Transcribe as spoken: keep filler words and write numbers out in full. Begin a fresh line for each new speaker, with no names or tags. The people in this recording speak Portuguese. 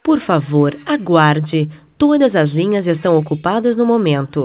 Por favor, aguarde. Todas as linhas estão ocupadas no momento.